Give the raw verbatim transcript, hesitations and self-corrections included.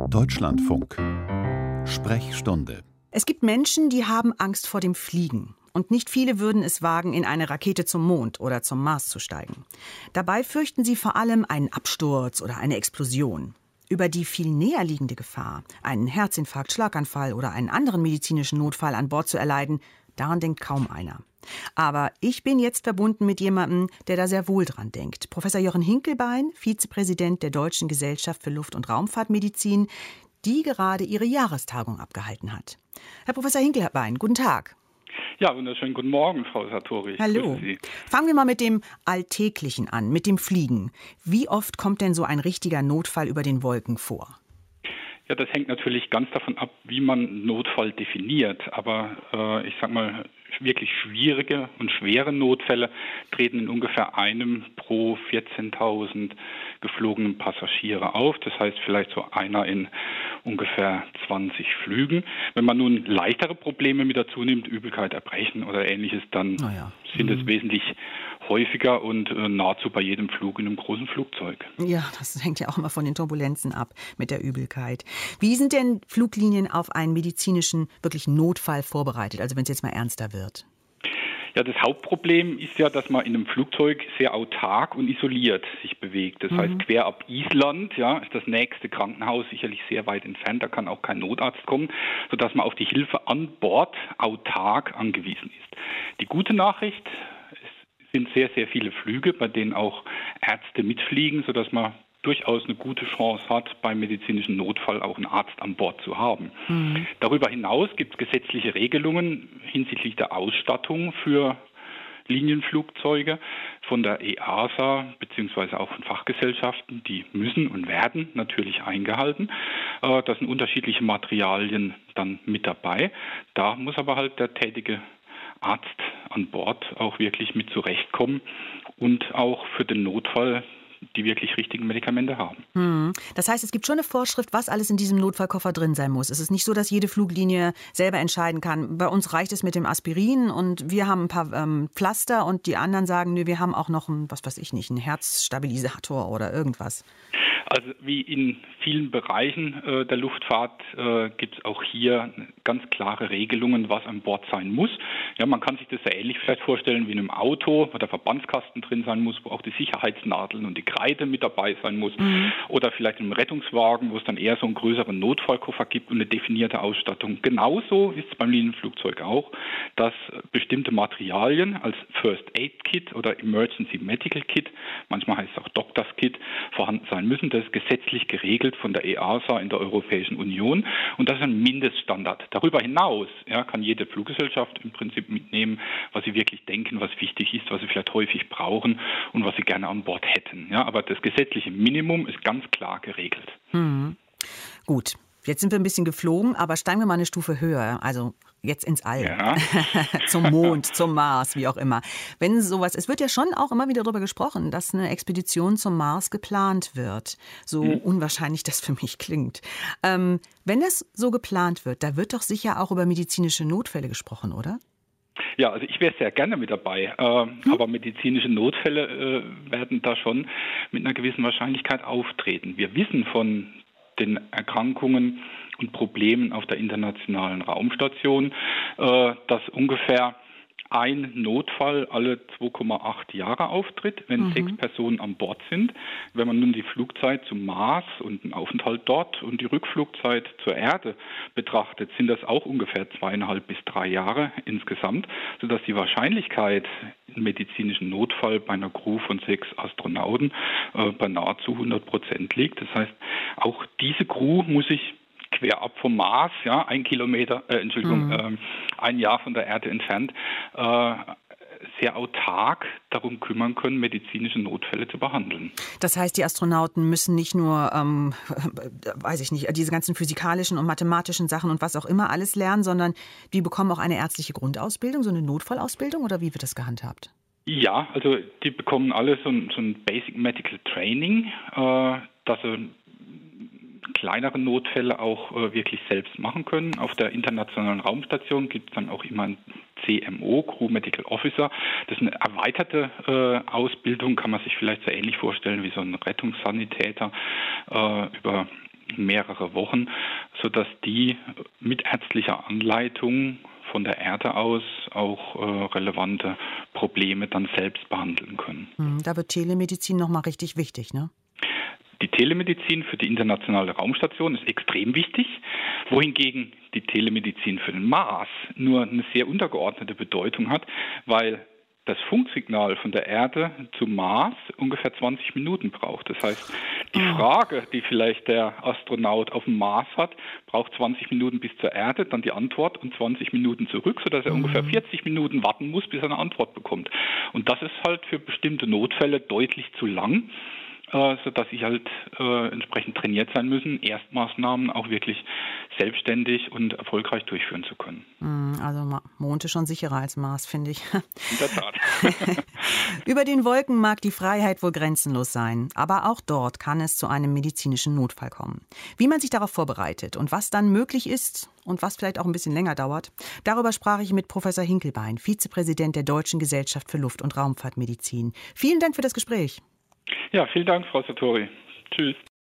Deutschlandfunk. Sprechstunde. Es gibt Menschen, die haben Angst vor dem Fliegen. Und nicht viele würden es wagen, in eine Rakete zum Mond oder zum Mars zu steigen. Dabei fürchten sie vor allem einen Absturz oder eine Explosion. Über die viel näher liegende Gefahr, einen Herzinfarkt, Schlaganfall oder einen anderen medizinischen Notfall an Bord zu erleiden, daran denkt kaum einer. Aber ich bin jetzt verbunden mit jemandem, der da sehr wohl dran denkt. Professor Jochen Hinkelbein, Vizepräsident der Deutschen Gesellschaft für Luft- und Raumfahrtmedizin, die gerade ihre Jahrestagung abgehalten hat. Herr Professor Hinkelbein, guten Tag. Ja, wunderschönen guten Morgen, Frau Sartori. Hallo. Fangen wir mal mit dem Alltäglichen an, mit dem Fliegen. Wie oft kommt denn so ein richtiger Notfall über den Wolken vor? Ja, das hängt natürlich ganz davon ab, wie man Notfall definiert. Aber äh, ich sag mal, wirklich schwierige und schwere Notfälle treten in ungefähr einem pro vierzehntausend geflogenen Passagiere auf. Das heißt vielleicht so einer in ungefähr zwanzig Flügen. Wenn man nun leichtere Probleme mit dazu nimmt, Übelkeit, Erbrechen oder Ähnliches, dann oh ja. sind mhm. es wesentlich häufiger und äh, nahezu bei jedem Flug in einem großen Flugzeug. Ja, das hängt ja auch immer von den Turbulenzen ab mit der Übelkeit. Wie sind denn Fluglinien auf einen medizinischen, wirklich Notfall vorbereitet, also wenn es jetzt mal ernster wird? Ja, das Hauptproblem ist ja, dass man in einem Flugzeug sehr autark und isoliert sich bewegt. Das mhm. heißt, quer ab Island ja, ist das nächste Krankenhaus sicherlich sehr weit entfernt. Da kann auch kein Notarzt kommen, sodass man auf die Hilfe an Bord autark angewiesen ist. Die gute Nachricht, es sind sehr, sehr viele Flüge, bei denen auch Ärzte mitfliegen, sodass man durchaus eine gute Chance hat, beim medizinischen Notfall auch einen Arzt an Bord zu haben. Mhm. Darüber hinaus gibt es gesetzliche Regelungen hinsichtlich der Ausstattung für Linienflugzeuge von der E A S A beziehungsweise auch von Fachgesellschaften. Die müssen und werden natürlich eingehalten. Da sind unterschiedliche Materialien dann mit dabei. Da muss aber halt der tätige Arzt an Bord auch wirklich mit zurechtkommen und auch für den Notfall die wirklich richtigen Medikamente haben. Hm. Das heißt, es gibt schon eine Vorschrift, was alles in diesem Notfallkoffer drin sein muss. Es ist nicht so, dass jede Fluglinie selber entscheiden kann. Bei uns reicht es mit dem Aspirin und wir haben ein paar ähm, Pflaster und die anderen sagen, nö, wir haben auch noch ein, was weiß ich nicht, einen Herzstabilisator oder irgendwas. Also wie in vielen Bereichen äh, der Luftfahrt äh, gibt es auch hier ganz klare Regelungen, was an Bord sein muss. Ja, man kann sich das sehr ähnlich vielleicht vorstellen wie in einem Auto, wo der Verbandskasten drin sein muss, wo auch die Sicherheitsnadeln und die Kreide mit dabei sein muss. Mhm. Oder vielleicht in einem Rettungswagen, wo es dann eher so einen größeren Notfallkoffer gibt und eine definierte Ausstattung. Genauso ist es beim Linienflugzeug auch, dass bestimmte Materialien als First Aid Kit oder Emergency Medical Kit, manchmal heißt es auch Doctors Kit, vorhanden sein müssen. Das ist gesetzlich geregelt von der E A S A in der Europäischen Union und das ist ein Mindeststandard. Darüber hinaus ja, kann jede Fluggesellschaft im Prinzip mitnehmen, was sie wirklich denken, was wichtig ist, was sie vielleicht häufig brauchen und was sie gerne an Bord hätten. Ja, aber das gesetzliche Minimum ist ganz klar geregelt. Hm. Gut. Jetzt sind wir ein bisschen geflogen, aber steigen wir mal eine Stufe höher, also jetzt ins All, ja. zum Mond, zum Mars, wie auch immer. Wenn sowas, es wird ja schon auch immer wieder darüber gesprochen, dass eine Expedition zum Mars geplant wird, so mhm. unwahrscheinlich das für mich klingt. Ähm, wenn das so geplant wird, da wird doch sicher auch über medizinische Notfälle gesprochen, oder? Ja, also ich wäre sehr gerne mit dabei, äh, hm? aber medizinische Notfälle äh, werden da schon mit einer gewissen Wahrscheinlichkeit auftreten. Wir wissen von den Erkrankungen und Problemen auf der internationalen Raumstation, äh, dass ungefähr ein Notfall alle zwei Komma acht Jahre auftritt, wenn mhm. sechs Personen an Bord sind. Wenn man nun die Flugzeit zum Mars und den Aufenthalt dort und die Rückflugzeit zur Erde betrachtet, sind das auch ungefähr zweieinhalb bis drei Jahre insgesamt, sodass die Wahrscheinlichkeit, einen medizinischen Notfall bei einer Crew von sechs Astronauten äh, bei nahezu hundert Prozent liegt. Das heißt, auch diese Crew muss sich quer ab vom Mars, ja, ein Kilometer, äh, Entschuldigung, mhm. äh, ein Jahr von der Erde entfernt, äh, sehr autark darum kümmern können, medizinische Notfälle zu behandeln. Das heißt, die Astronauten müssen nicht nur, ähm, weiß ich nicht, diese ganzen physikalischen und mathematischen Sachen und was auch immer alles lernen, sondern die bekommen auch eine ärztliche Grundausbildung, so eine Notfallausbildung, oder wie wird das gehandhabt? Ja, also die bekommen alle so ein, so ein Basic Medical Training, äh, dass sie kleinere Notfälle auch äh, wirklich selbst machen können. Auf der internationalen Raumstation gibt es dann auch immer ein C M O, Crew Medical Officer. Das ist eine erweiterte äh, Ausbildung, kann man sich vielleicht so ähnlich vorstellen wie so ein Rettungssanitäter äh, über mehrere Wochen, sodass die mit ärztlicher Anleitung von der Erde aus auch äh, relevante Probleme dann selbst behandeln können. Da wird Telemedizin nochmal richtig wichtig, ne? Die Telemedizin für die internationale Raumstation ist extrem wichtig, wohingegen die Telemedizin für den Mars nur eine sehr untergeordnete Bedeutung hat, weil das Funksignal von der Erde zum Mars ungefähr zwanzig Minuten braucht. Das heißt, die Frage, die vielleicht der Astronaut auf dem Mars hat, braucht zwanzig Minuten bis zur Erde, dann die Antwort und zwanzig Minuten zurück, sodass er mhm. ungefähr vierzig Minuten warten muss, bis er eine Antwort bekommt. Und das ist halt für bestimmte Notfälle deutlich zu lang, äh, sodass sie halt äh, entsprechend trainiert sein müssen, Erstmaßnahmen auch wirklich selbstständig und erfolgreich durchführen zu können. Also Mond ist schon sicherer als Mars, finde ich. In der Tat. Über den Wolken mag die Freiheit wohl grenzenlos sein, aber auch dort kann es zu einem medizinischen Notfall kommen. Wie man sich darauf vorbereitet und was dann möglich ist und was vielleicht auch ein bisschen länger dauert, darüber sprach ich mit Professor Hinkelbein, Vizepräsident der Deutschen Gesellschaft für Luft- und Raumfahrtmedizin. Vielen Dank für das Gespräch. Ja, vielen Dank, Frau Sartori. Tschüss.